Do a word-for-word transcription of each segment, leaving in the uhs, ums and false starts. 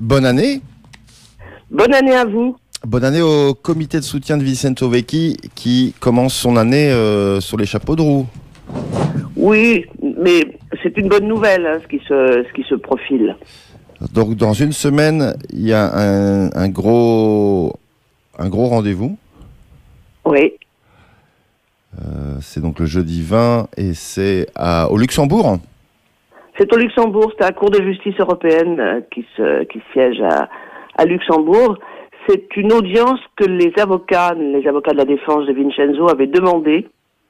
bonne année. Bonne année à vous. Bonne année au comité de soutien de Vincenzo Vecchi qui commence son année euh, sur les chapeaux de roue. Oui, mais c'est une bonne nouvelle hein, ce, qui se, ce qui se profile. Donc dans une semaine, il y a un, un gros, un gros rendez-vous. Oui. Euh, c'est donc le jeudi vingt et c'est à, au Luxembourg. C'est au Luxembourg, c'est la Cour de justice européenne euh, qui, se, qui siège à, à Luxembourg. C'est une audience que les avocats, les avocats de la défense de Vincenzo avaient demandé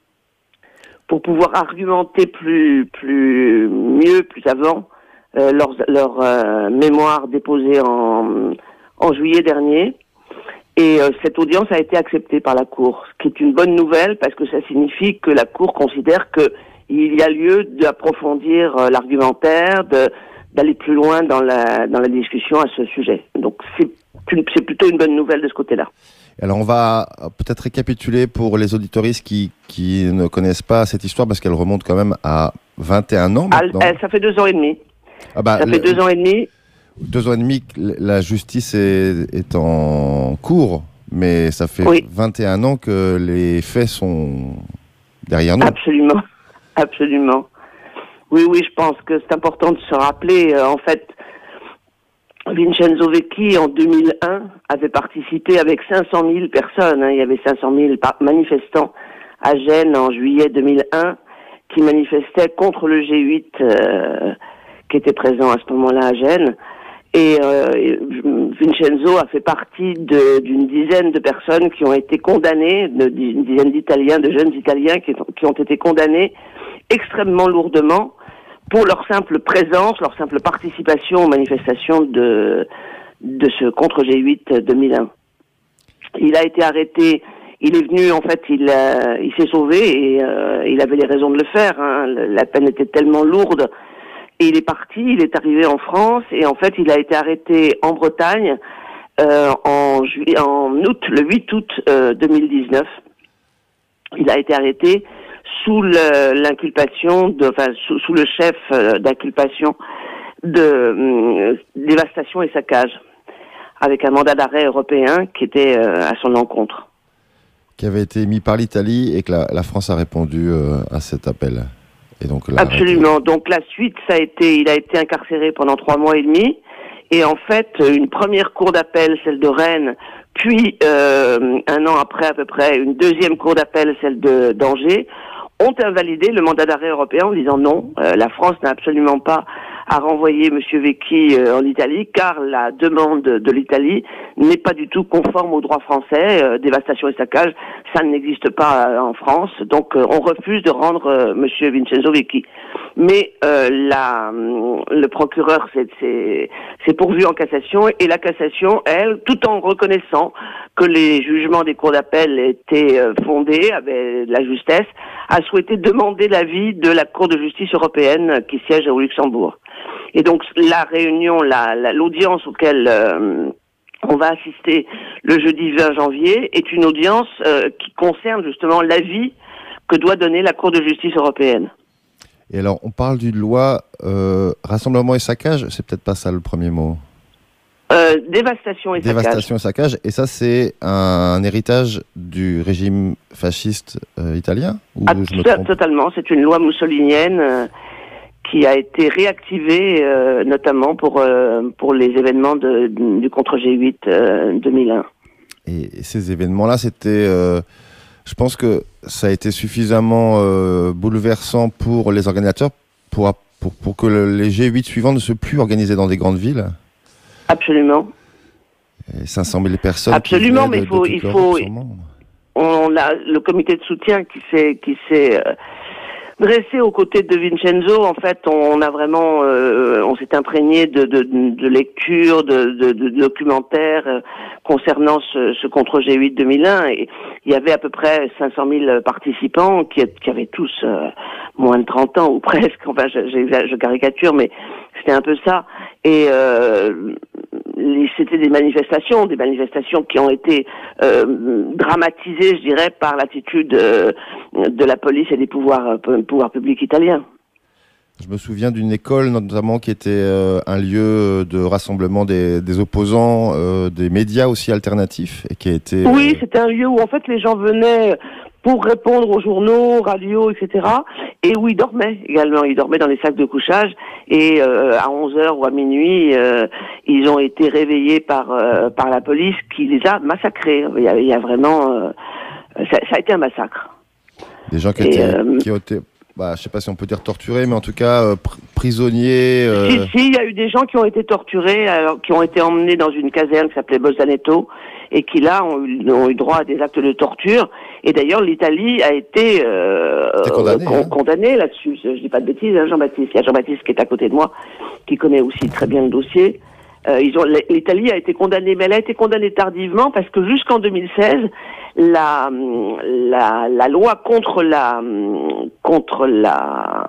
pour pouvoir argumenter plus, plus mieux, plus avant euh, leur, leur euh, mémoire déposée en, en juillet dernier. Et euh, cette audience a été acceptée par la Cour, ce qui est une bonne nouvelle parce que ça signifie que la Cour considère qu'il y a lieu d'approfondir euh, l'argumentaire, de, d'aller plus loin dans la, dans la discussion à ce sujet. Donc c'est, une, c'est plutôt une bonne nouvelle de ce côté-là. Alors on va peut-être récapituler pour les auditoristes qui, qui ne connaissent pas cette histoire parce qu'elle remonte quand même à vingt et un ans maintenant. Ah, ça fait deux ans et demi. Ah bah, ça fait le, deux ans et demi. Deux ans et demi, la justice est, est en cours, mais ça fait oui. vingt et un ans que les faits sont derrière nous. Absolument, absolument. Oui, oui, je pense que c'est important de se rappeler. Euh, en fait, Vincenzo Vecchi, en deux mille un, avait participé avec cinq cent mille personnes. Hein, il y avait cinq cent mille manifestants à Gênes en juillet deux mille un qui manifestaient contre le G huit euh, qui était présent à ce moment-là à Gênes. Et euh, Vincenzo a fait partie de, d'une dizaine de personnes qui ont été condamnées, de, d'une dizaine d'Italiens, de jeunes Italiens qui, qui ont été condamnés extrêmement lourdement pour leur simple présence, leur simple participation aux manifestations de, de ce contre G huit deux mille un. Il a été arrêté, il est venu, en fait, il, euh, il s'est sauvé et euh, il avait les raisons de le faire. Hein. La peine était tellement lourde. Et il est parti, il est arrivé en France et en fait il a été arrêté en Bretagne euh, en juillet, en août, le huit août euh, deux mille dix-neuf. Il a été arrêté sous le, l'inculpation, de, enfin sous, sous le chef euh, d'inculpation de euh, dévastation et saccage, avec un mandat d'arrêt européen qui était euh, à son encontre. Qui avait été émis par l'Italie et que la, la France a répondu euh, à cet appel. Et donc, absolument. Arrêté. Donc la suite, ça a été, il a été incarcéré pendant trois mois et demi. Et en fait, une première cour d'appel, celle de Rennes, puis euh, un an après à peu près, une deuxième cour d'appel, celle de d'Angers, ont invalidé le mandat d'arrêt européen en disant non, euh, la France n'a absolument pas à renvoyer M. Vecchi euh, en Italie, car la demande de l'Italie n'est pas du tout conforme au droit français. Euh, dévastation et saccage, ça n'existe pas euh, en France, donc euh, on refuse de rendre euh, M. Vincenzo Vecchi. Mais euh, la, le procureur s'est, s'est, s'est pourvu en cassation, et la cassation, elle, tout en reconnaissant que les jugements des cours d'appel étaient euh, fondés, avaient de la justesse, a souhaité demander l'avis de la Cour de justice européenne qui siège au Luxembourg. Et donc la réunion, la, la, l'audience auquel euh, on va assister le jeudi vingt janvier est une audience euh, qui concerne justement l'avis que doit donner la Cour de justice européenne. Et alors, on parle d'une loi euh, rassemblement et saccage, c'est peut-être pas ça le premier mot. Euh, dévastation et dévastation saccage. Dévastation et saccage, et ça c'est un, un héritage du régime fasciste euh, italien ou ah, je me t- trompe Totalement, c'est une loi mussolinienne euh, qui a été réactivée euh, notamment pour euh, pour les événements de, du contre G huit euh, deux mille un. Et, et ces événements-là, c'était, euh, je pense que ça a été suffisamment euh, bouleversant pour les organisateurs pour pour pour que le, les G huit suivants ne soient plus organisés dans des grandes villes. Absolument. Et cinq cent mille personnes. Absolument, mais il faut, il faut, on a le comité de soutien qui s'est, qui s'est euh, dressé aux côtés de Vincenzo. En fait, on a vraiment, euh, on s'est imprégné de, de, de lectures, de, de, de documentaires euh, concernant ce, ce contre G huit deux mille un. Et il y avait à peu près cinq cent mille participants qui, qui avaient tous euh, moins de trente ans ou presque. Enfin, je, je, je caricature, mais c'était un peu ça. Et euh, c'était des manifestations, des manifestations qui ont été euh, dramatisées, je dirais, par l'attitude euh, de la police et des pouvoirs, pouvoirs publics italiens. Je me souviens d'une école notamment qui était euh, un lieu de rassemblement des, des opposants, euh, des médias aussi alternatifs, et qui a été... Euh... Oui, c'était un lieu où en fait les gens venaient pour répondre aux journaux, radios, et cetera. Et où ils dormaient également. Ils dormaient dans les sacs de couchage. Et euh, à onze heures ou à minuit, euh, ils ont été réveillés par euh, par la police qui les a massacrés. Il y a, il y a vraiment... Euh, ça, ça a été un massacre. Des gens qui, étaient, euh, qui ont été... Bah, je sais pas si on peut dire torturés, mais en tout cas euh, pr- prisonniers. Euh... Si, si, il y a eu des gens qui ont été torturés, alors, qui ont été emmenés dans une caserne qui s'appelait Bolzaneto, et qui là ont eu, ont eu droit à des actes de torture. Et d'ailleurs, l'Italie a été euh, condamnée, con- hein. condamnée là-dessus. Je dis pas de bêtises, hein, Jean-Baptiste. Il y a Jean-Baptiste qui est à côté de moi, qui connaît aussi très bien le dossier. Euh, ils ont, l'Italie a été condamnée, mais elle a été condamnée tardivement parce que jusqu'en deux mille seize, la, la, la loi contre la, contre la,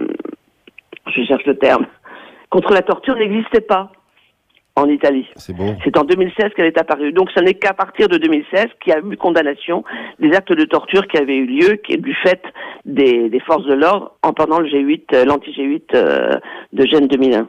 je cherche le terme, contre la torture n'existait pas en Italie. C'est beau. C'est en deux mille seize qu'elle est apparue. Donc ce n'est qu'à partir de deux mille seize qu'il y a eu condamnation des actes de torture qui avaient eu lieu, qui est du fait des, des forces de l'ordre en pendant le G huit, l'anti-G huit euh, de Gênes deux mille un.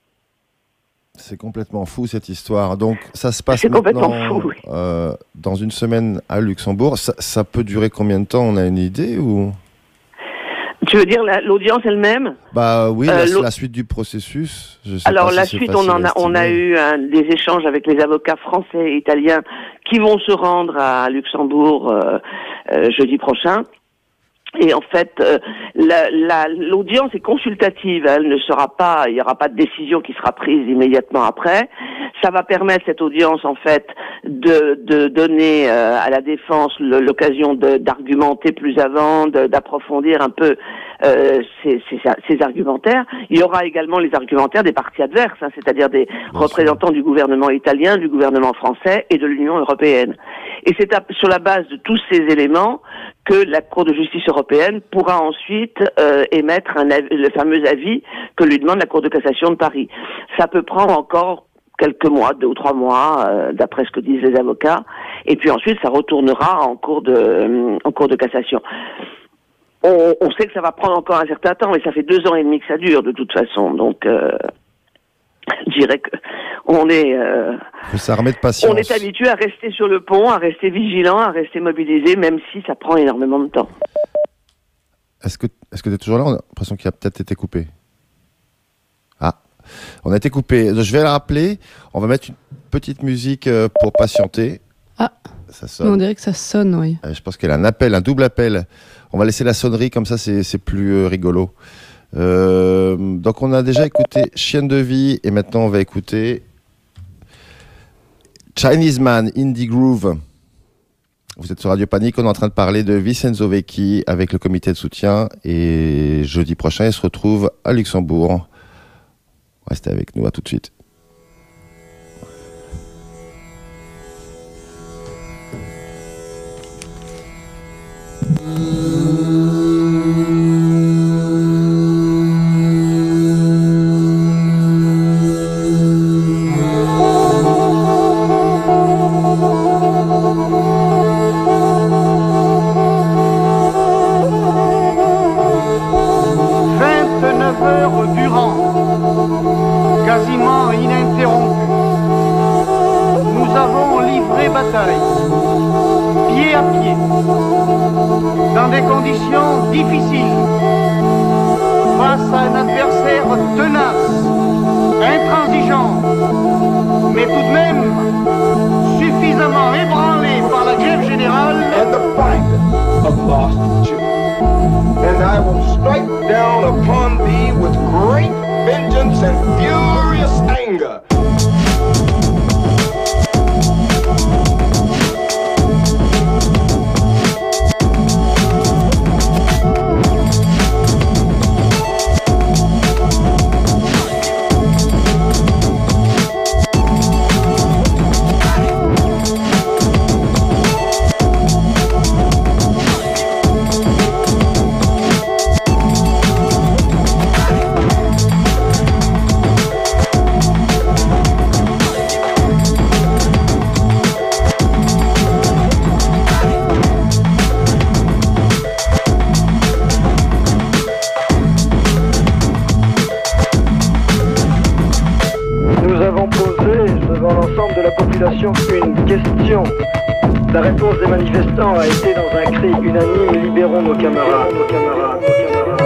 C'est complètement fou cette histoire. Donc ça se passe C'est maintenant complètement fou, oui. euh, dans une semaine à Luxembourg. Ça, ça peut durer combien de temps? On a une idée ou? Tu veux dire la, l'audience elle-même? Bah oui, euh, la, la suite du processus. Je sais Alors pas la si suite, on en a, on a eu un, des échanges avec les avocats français et italiens qui vont se rendre à Luxembourg euh, euh, jeudi prochain. Et en fait, euh, la, la, l'audience est consultative. Elle ne sera pas, il n'y aura pas de décision qui sera prise immédiatement après. Ça va permettre cette audience, en fait, de, de donner euh, à la défense le, l'occasion de, d'argumenter plus avant, de, d'approfondir un peu euh, ses, ses, ses argumentaires. Il y aura également les argumentaires des partis adverses, hein, c'est-à-dire des Bien représentants sûr. Du gouvernement italien, du gouvernement français et de l'Union européenne. Et c'est à, sur la base de tous ces éléments que la Cour de justice européenne pourra ensuite euh, émettre un avis, le fameux avis que lui demande la Cour de cassation de Paris. Ça peut prendre encore quelques mois, deux ou trois mois, euh, d'après ce que disent les avocats, et puis ensuite ça retournera en cours de, euh, en cours de cassation. On, on sait que ça va prendre encore un certain temps, mais ça fait deux ans et demi que ça dure de toute façon, donc euh, je dirais que on est, euh, faut s'armer de patience. On est habitué à rester sur le pont, à rester vigilant, à rester mobilisé, même si ça prend énormément de temps. Est-ce que, est-ce que tu es toujours là? On a l'impression qu'il a peut-être été coupé. Ah, on a été coupé. Je vais la rappeler. On va mettre une petite musique pour patienter. Ah, ça sonne. On dirait que ça sonne, oui. Je pense qu'elle a un appel, un double appel. On va laisser la sonnerie, comme ça c'est, c'est plus rigolo. Euh, donc on a déjà écouté Chienne de vie et maintenant on va écouter Chinese Man, Indie Groove. Vous êtes sur Radio Panique, on est en train de parler de Vincenzo Vecchi avec le comité de soutien et jeudi prochain il se retrouve à Luxembourg. Restez avec nous, à tout de suite. la population une question. La réponse des manifestants a été dans un cri unanime, libérons nos camarades, nos camarades, nos camarades.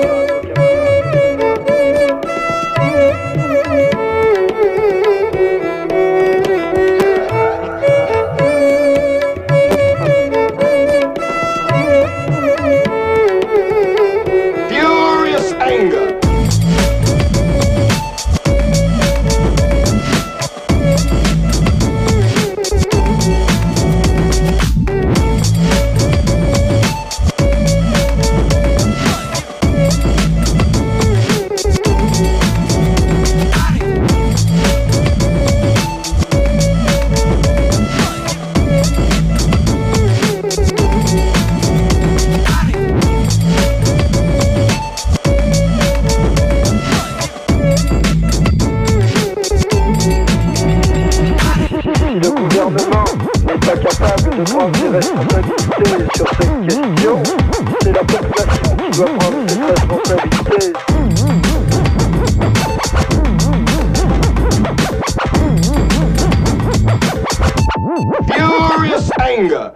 Furious anger. De prendre ses responsabilités sur cette question, c'est la population qui doit prendre ses responsabilités. Furious anger.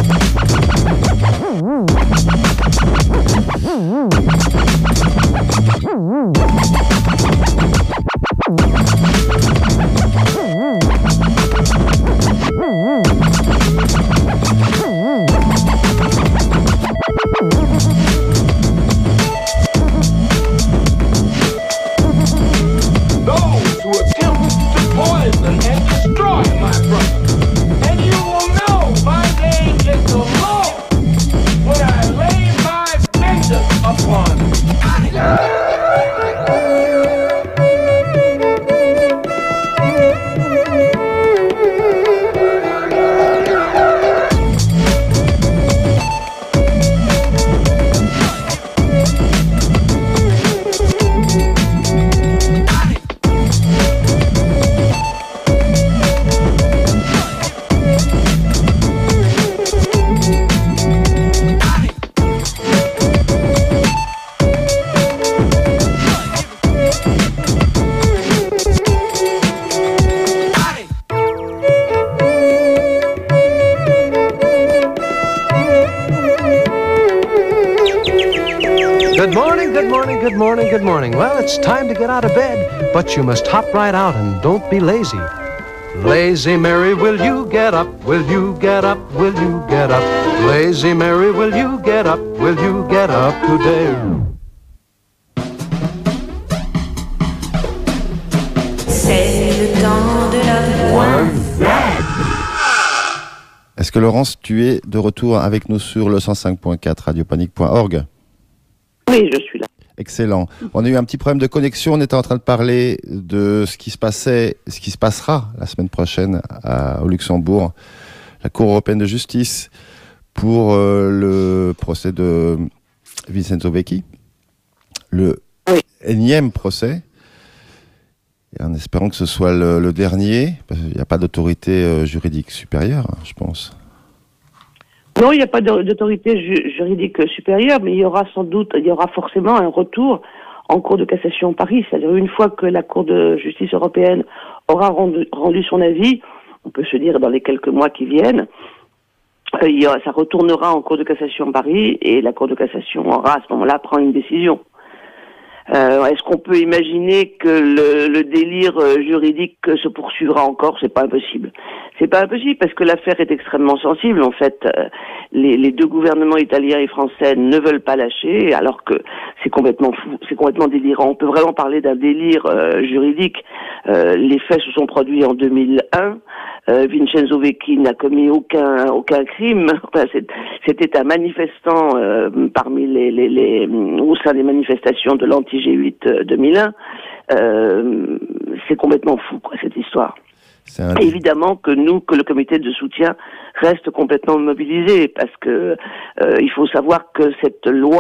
Good morning, good morning, good morning, good morning. Well, it's time to get out of bed, but you must hop right out and don't be lazy. Lazy Mary, will you get up? Will you get up? Will you get up? Lazy Mary, will you get up? Will you get up today? C'est le temps de la One Z. Est-ce que Laurence, tu es de retour avec nous sur le cent cinq point quatre radiopanique point org? Oui, je suis là. Excellent. On a eu un petit problème de connexion. On était en train de parler de ce qui se passait, ce qui se passera la semaine prochaine à, au Luxembourg, la Cour européenne de justice, pour euh, le procès de Vincenzo Vecchi, le oui. énième procès. Et en espérant que ce soit le, le dernier, parce qu'il n'y a pas d'autorité euh, juridique supérieure, hein, je pense. Non, il n'y a pas d'autorité ju- juridique supérieure, mais il y aura sans doute, il y aura forcément un retour en Cour de cassation Paris. C'est-à-dire une fois que la Cour de justice européenne aura rendu, rendu son avis, on peut se dire dans les quelques mois qui viennent, euh, il y aura, ça retournera en Cour de cassation Paris et la Cour de cassation aura à ce moment-là prendre une décision. Euh, est-ce qu'on peut imaginer que le, le délire juridique se poursuivra encore? C'est pas impossible. C'est pas impossible parce que l'affaire est extrêmement sensible. En fait, euh, les, les deux gouvernements italiens et français ne veulent pas lâcher, alors que c'est complètement fou, c'est complètement délirant. On peut vraiment parler d'un délire euh, juridique. Euh, les faits se sont produits en deux mille un. Euh, Vincenzo Vecchi n'a commis aucun aucun crime. Enfin, c'est, c'était un manifestant euh, parmi les, les, les au sein des manifestations de l'anti G huit deux mille un. Euh, c'est complètement fou, quoi, cette histoire. C'est un... Évidemment que nous, que le comité de soutien reste complètement mobilisé, parce que euh, il faut savoir que cette loi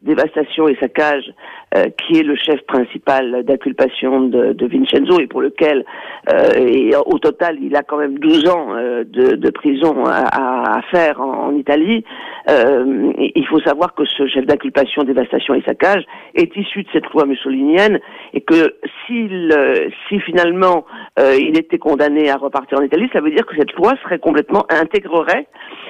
dévastation et saccage, euh, qui est le chef principal d'inculpation de, de Vincenzo et pour lequel, euh, et au total, il a quand même douze ans euh, de, de prison à, à faire en, en Italie. Euh, il faut savoir que ce chef d'inculpation, dévastation et saccage est issu de cette loi mussolinienne et que s'il, euh, si finalement euh, il était condamné à repartir en Italie, ça veut dire que cette loi serait complètement intégrerait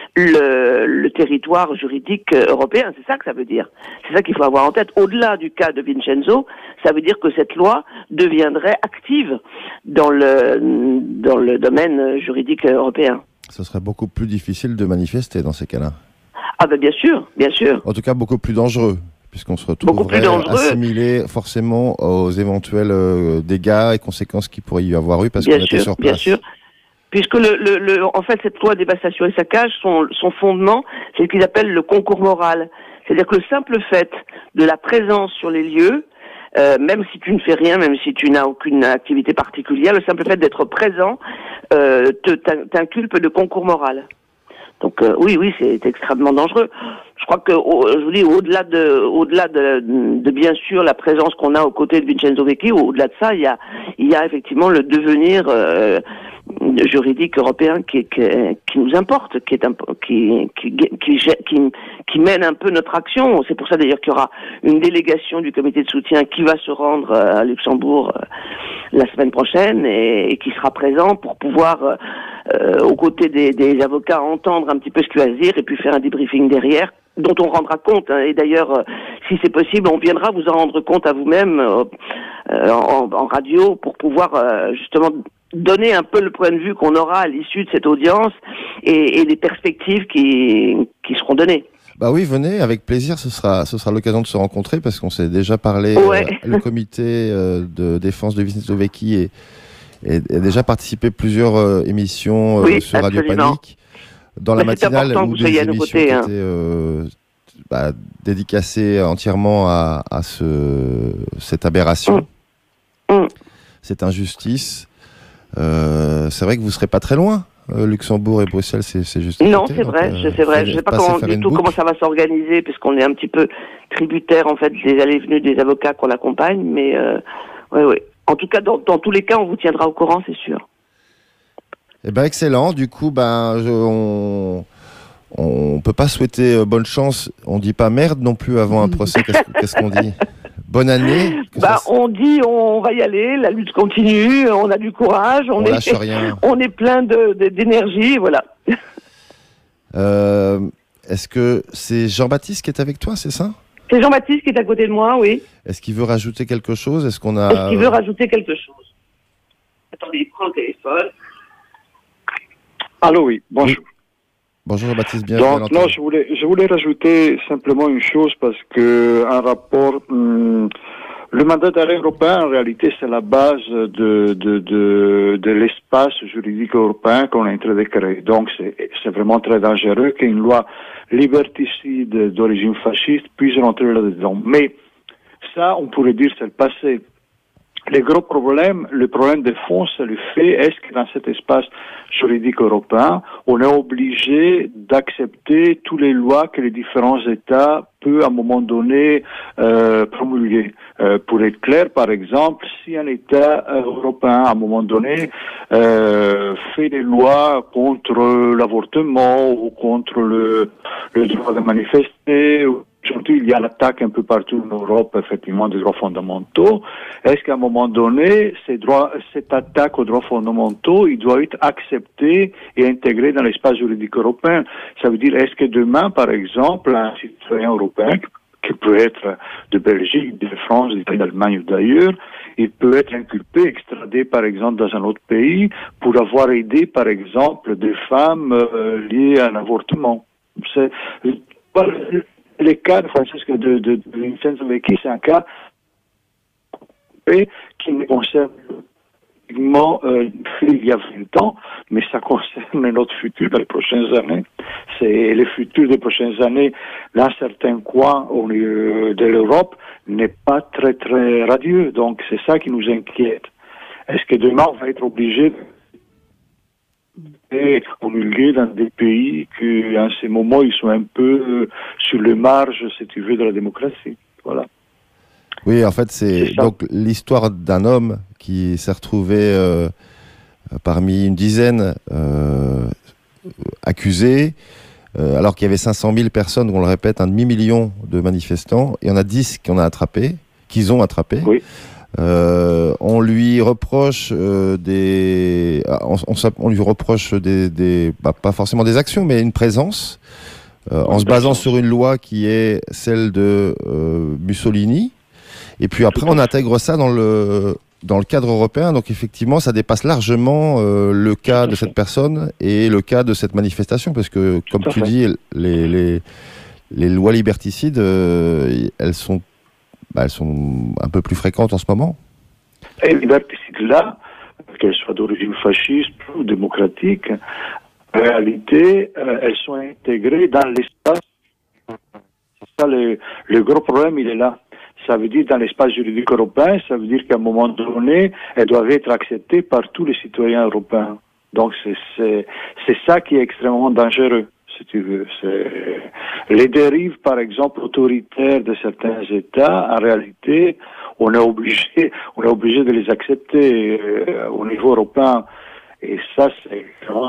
le, le territoire juridique européen. C'est ça que ça veut dire. C'est ça qu'il faut avoir en tête. Au-delà du cas de Vincenzo, ça veut dire que cette loi deviendrait active dans le dans le domaine juridique européen. Ce serait beaucoup plus difficile de manifester dans ces cas-là. Ah ben bien sûr, bien sûr. En tout cas, beaucoup plus dangereux, puisqu'on se retrouverait assimilé forcément aux éventuels euh, dégâts et conséquences qu'il pourrait y avoir eu parce bien qu'on sûr, était sur place. Bien sûr. Puisque le, le, le, en fait, cette loi dévastation et saccage, son, son fondement, c'est ce qu'ils appellent le concours moral. C'est-à-dire que le simple fait de la présence sur les lieux, euh, même si tu ne fais rien, même si tu n'as aucune activité particulière, le simple fait d'être présent euh, te, t'inculpe de concours moral. Donc euh, oui, oui, c'est extrêmement dangereux. Je crois que, au, je vous dis, au-delà de, au-delà de, de bien sûr la présence qu'on a aux côtés de Vincenzo Vecchi, au-delà de ça, il y a, il y a effectivement le devenir euh, juridique européen qui, qui, qui nous importe, qui est un, qui, qui, qui, qui, qui mène un peu notre action. C'est pour ça d'ailleurs qu'il y aura une délégation du comité de soutien qui va se rendre à Luxembourg euh, la semaine prochaine et, et qui sera présent pour pouvoir, euh, euh, aux côtés des, des avocats, entendre un petit peu ce qu'il va se dire et puis faire un débriefing derrière, dont on rendra compte. Hein. Et d'ailleurs, euh, si c'est possible, on viendra vous en rendre compte à vous-même euh, euh, en, en radio pour pouvoir euh, justement donner un peu le point de vue qu'on aura à l'issue de cette audience et, et les perspectives qui, qui seront données. Bah oui, venez, avec plaisir, ce sera, ce sera l'occasion de se rencontrer parce qu'on s'est déjà parlé. Ouais. Euh, le comité euh, de défense de Vincenzo Vecchi et, et, et a déjà participé à plusieurs euh, émissions euh, oui, sur absolument. Radio Panique. Dans la bah, matinale, où des émissions côté, qui hein. étaient euh, bah, dédicacées entièrement à, à ce, cette aberration, mmh. Mmh. cette injustice. Euh, c'est vrai que vous ne serez pas très loin. Euh, Luxembourg et Bruxelles, c'est juste. Non, c'est vrai, euh, c'est vrai. Je ne sais pas comment, du tout comment ça va s'organiser, puisqu'on est un petit peu tributaire en fait des allées et venues des avocats qu'on accompagne, mais euh, ouais, ouais. En tout cas, dans, dans tous les cas, on vous tiendra au courant, c'est sûr. Eh ben excellent. Du coup, ben je, on on peut pas souhaiter euh, bonne chance. On dit pas merde non plus avant un procès. Qu'est-ce qu'est-ce qu'on dit? Bonne année. Bah, on dit on va y aller, la lutte continue, on a du courage, on, on est, lâche rien. On est plein de, de, d'énergie, voilà. Euh, est-ce que c'est Jean-Baptiste qui est avec toi, c'est ça? C'est Jean-Baptiste qui est à côté de moi, oui. Est-ce qu'il veut rajouter quelque chose? Est-ce qu'on a... Est-ce qu'il veut rajouter quelque chose? Attendez, il prend le téléphone. Allô, oui, bonjour. Oui. Bonjour Jean-Baptiste, bien. Donc, non, je voulais, je voulais rajouter simplement une chose parce que un rapport, hum, le mandat d'arrêt européen, en réalité, c'est la base de, de, de, de l'espace juridique européen qu'on est en train de créer. Donc, c'est, c'est vraiment très dangereux qu'une loi liberticide d'origine fasciste puisse rentrer là-dedans. Mais, ça, on pourrait dire, c'est le passé. Le gros problème, le problème de fond, c'est le fait, est-ce que dans cet espace juridique européen, on est obligé d'accepter toutes les lois que les différents États peuvent à un moment donné euh, promulguer. Euh, pour être clair, par exemple, si un État euh, européen à un moment donné euh, fait des lois contre l'avortement ou contre le, le droit de manifester, aujourd'hui, il y a l'attaque un peu partout en Europe, effectivement, des droits fondamentaux. Est-ce qu'à un moment donné, ces droits, cette attaque aux droits fondamentaux, il doit être accepté et intégré dans l'espace juridique européen? Ça veut dire, est-ce que demain, par exemple, un citoyen européen, qui peut être de Belgique, de France, d'Allemagne ou d'ailleurs, il peut être inculpé, extradé, par exemple, dans un autre pays, pour avoir aidé, par exemple, des femmes euh, liées à un avortement. C'est... Le cas de Francesco de, de, de Vincenzo Vecchi, c'est un cas qui ne concerne uniquement euh, il y a vingt ans, mais ça concerne notre futur dans les prochaines années. C'est le futur des prochaines années dans certains coins de l'Europe n'est pas très très radieux. Donc c'est ça qui nous inquiète. Est-ce que demain on va être obligé de été promulguées dans des pays qui, en ce moment, ils sont un peu sur les marges, si tu veux, de la démocratie. Voilà. Oui, en fait, c'est, c'est donc l'histoire d'un homme qui s'est retrouvé euh, parmi une dizaine euh, accusés, euh, alors qu'il y avait cinq cent mille personnes, on le répète, un demi-million de manifestants, et on a dix qu'on a attrapés, qu'ils ont attrapés. Oui. Euh, on lui reproche euh, des, on, on, on lui reproche des, des bah, pas forcément des actions, mais une présence, euh, en se basant sur une loi qui est celle de euh, Mussolini. Et puis après, on intègre ça dans le dans le cadre européen. Donc effectivement, ça dépasse largement euh, le cas de cette personne et le cas de cette manifestation, parce que, comme tu dis, les les les lois liberticides, euh, elles sont Bah, elles sont un peu plus fréquentes en ce moment. Et les liberticides-là, qu'elles soient d'origine fasciste ou démocratique, en réalité, euh, elles sont intégrées dans l'espace. C'est ça le, le gros problème, il est là. Ça veut dire dans l'espace juridique européen, ça veut dire qu'à un moment donné, elles doivent être acceptées par tous les citoyens européens. Donc c'est, c'est, c'est ça qui est extrêmement dangereux, si tu veux. C'est les dérives, par exemple, autoritaires de certains États, en réalité, on est obligé, on est obligé de les accepter euh, au niveau européen. Et ça, c'est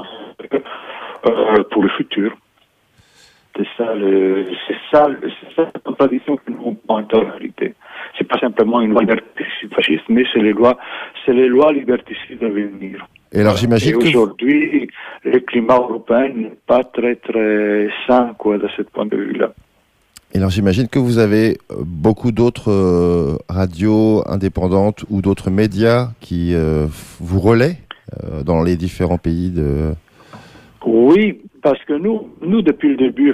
euh, pour le futur. C'est ça, le, c'est ça, c'est ça la contradiction que nous pointons en réalité. C'est pas simplement une loi liberticide fasciste, mais c'est les lois, c'est les lois liberticides à venir. Et alors j'imagine et que aujourd'hui, vous... le climat européen n'est pas très très sain, quoi, de ce point de vue-là. Et alors j'imagine que vous avez beaucoup d'autres euh, radios indépendantes ou d'autres médias qui euh, vous relaient euh, dans les différents pays de... Oui, parce que nous, nous depuis le début,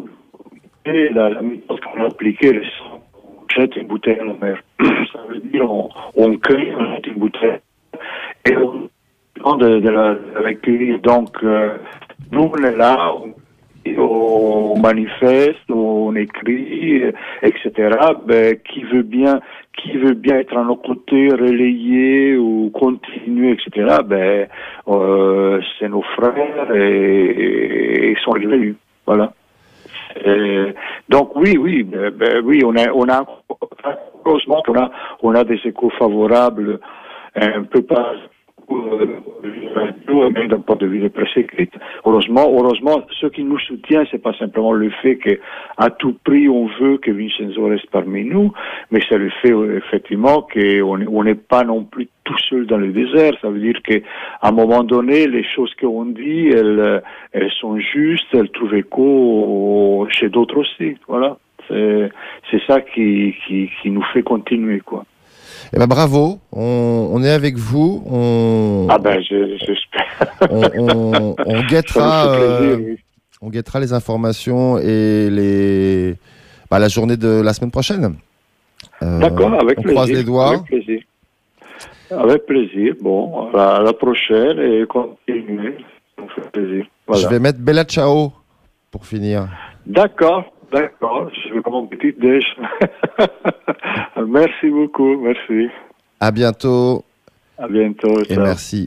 et la, la méthode qu'on a appliquée, on jette une bouteille à la mer. Ça veut dire on, on cueille, on jette une bouteille et on de, de la, de la cueillir. Donc, euh, nous, on est là, on, on manifeste, on écrit, et cetera. Ben, qui veut bien, qui veut bien être à nos côtés, relayer ou continuer, et cetera. Ben, euh, c'est nos frères et, et ils sont réveillés. Voilà. Et donc oui, oui, ben, ben, oui, on a, on a, heureusement qu'on a, on a des échos favorables, un peu pas. Même d'un point de vue de presse écrite. Heureusement, heureusement, ce qui nous soutient, c'est pas simplement le fait qu'à tout prix on veut que Vincenzo reste parmi nous, mais c'est le fait effectivement qu'on on n'est pas non plus tout seul dans le désert. Ça veut dire qu'à un moment donné, les choses qu'on dit, elles, elles sont justes, elles trouvent écho chez d'autres aussi. Voilà, c'est, c'est ça qui, qui, qui nous fait continuer, quoi. Eh ben bravo, on, on est avec vous. On, ah ben je, j'espère. On, on, on guettera, plaisir, euh, oui. on guettera les informations et les, bah, la journée de la semaine prochaine. Euh, D'accord, avec on plaisir. On croise les doigts. Avec plaisir. Avec plaisir. Bon, à la prochaine et continuez. On fait plaisir. Voilà. Je vais mettre Bella Ciao pour finir. D'accord. D'accord, je vais prendre mon petit déj. Merci beaucoup, merci. À bientôt. À bientôt. Et ciao. Merci.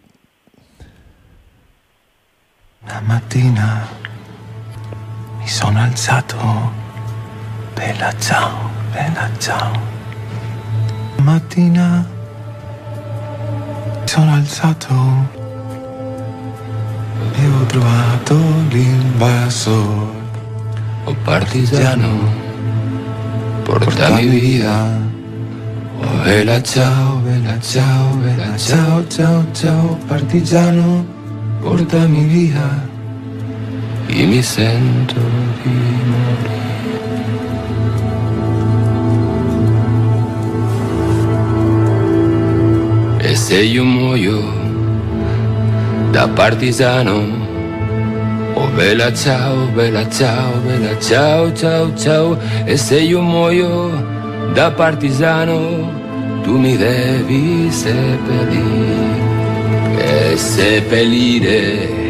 Una mattina mi sono alzato, bella ciao, bella ciao. Una mattina mi sono alzato e ho trovato l'invasore. Oh partigiano, porta mi vida. Oh bella ciao, bella ciao, bella ciao, ciao, ciao. Partigiano, porta mi vida. E mi sento di morire. E se io muoio da partigiano, oh bella ciao, bella ciao, bella ciao, ciao, ciao. E se io muoio da partigiano, tu mi devi seppellire. E seppellire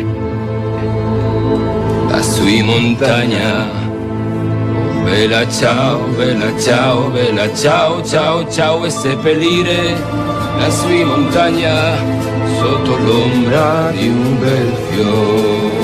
lassù in montagna. Oh bella ciao, bella ciao, bella ciao, ciao, ciao. E seppellire lassù in montagna. sotto l'ombra di un bel fiore.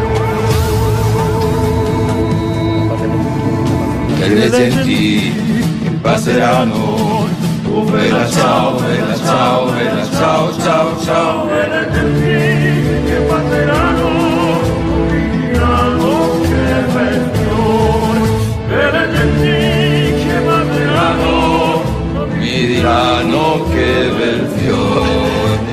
E le genti che passeranno, oh bella ciao, bella ciao, bella ciao, ciao, ciao. E le genti che passeranno, mi diranno che bel fiore. E le genti che passeranno, mi diranno che bel fiore.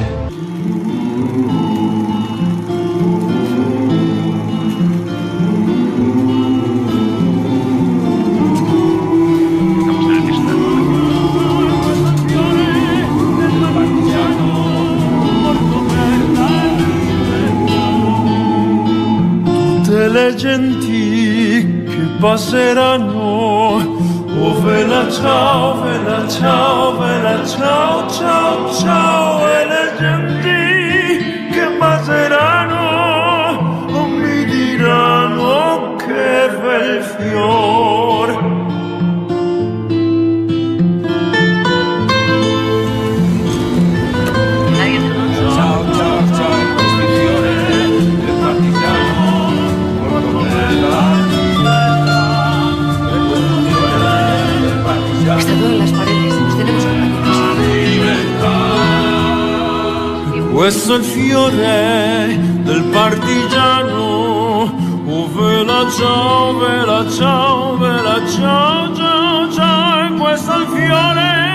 Le genti che passeranno, oh bella ciao, bella ciao, bella ciao, ciao, ciao. E le genti che passeranno, oh, mi diranno che bel fiore. Questo è il fiore del partigiano, oh vela ciao, vela ciao, vela ciao, ciao, ciao. E questo è il fiore